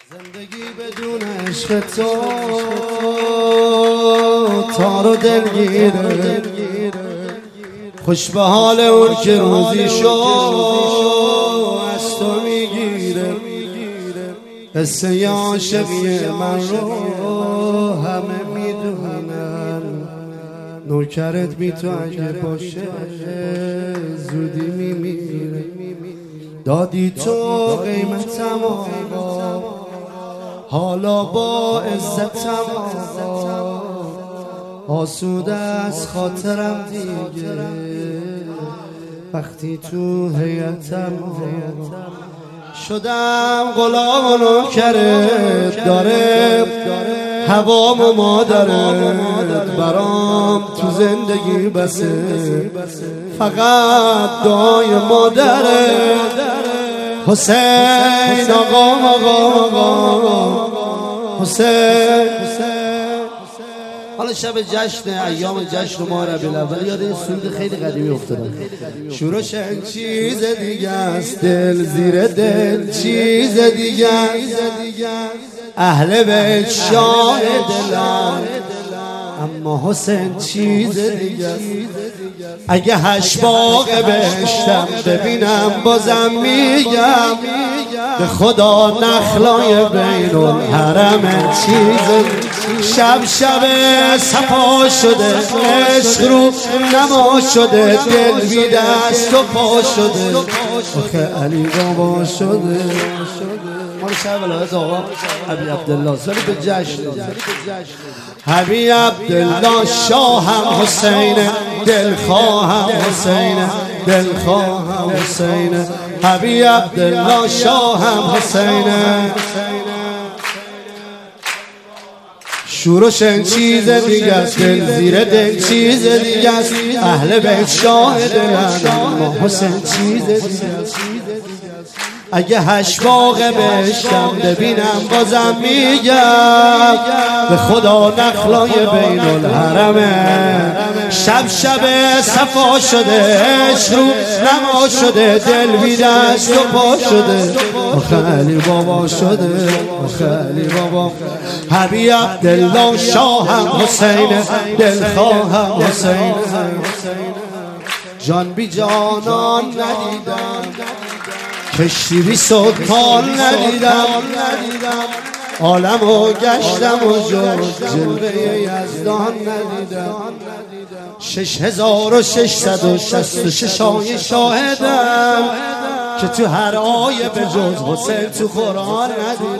زندگی بدون عشق تو تار و دلگیره، خوش به حال اون که روزی شو از تو میگیره. قصه عاشقی من رو همه میدونن، نوکرت بی تو اگه باشه زودی میمیره. دادی تو قیمتم آقا، حالا با عزتم آقا، آسوده از خاطرم دیگه وقتی تو هیئتم شدم غلام و نوکرت، داره هوام و مادرت برام تو زندگی بسه، فقط دعای مادرت. حسین آقا حسین. حالا شب جشن، ایام جشن ماه ربیع الاول، یاد این سرود خیلی قدیمی افتادم. شورش چیز دیگه است، دل زیر دل چیز دیگه است، اهل بیت شاه دلم، اما حسین چیز دیگه است. اگه 8 باغ بهشتم ببینم بازم میگم به خدا نخلای بین الحرم چیز. شب صفا شده، عشق رو نما شده، دل بی دست و پا شده، آخه علی بابا شده. مال شب ولایت آقا حبیب عبدالله، سالی به جشن حبیب عبدالله شاهم حسینه، دلخواهم حسینه، دلخواهم حسینه، حبیب عبدالله شاهم حسینه. شورش چیز دیگه است، دل زیر دل چیز دیگه است، اهل بیت شاه دلن، اما حسین چیز دیگه است. اگه 8 باغ بهشتم ببینم بازم میگم به خدا نخلای بین الحرمه. شب صفا شده، عشق رو نما شده، دل بی دست و پا شده، آخه علی بابا شده، آخه علی بابا. حبیب عبدالله شاهم حسین، دلخواهم حسین. جان بی جانان ندیدم، کشتی بی سلطان ندیدم، عالمو گشتم و جز جلوه یزدان ندیدم. 6666 آیه شاهدم که تو هر آیه به جز حسین تو قرآن ندیدم.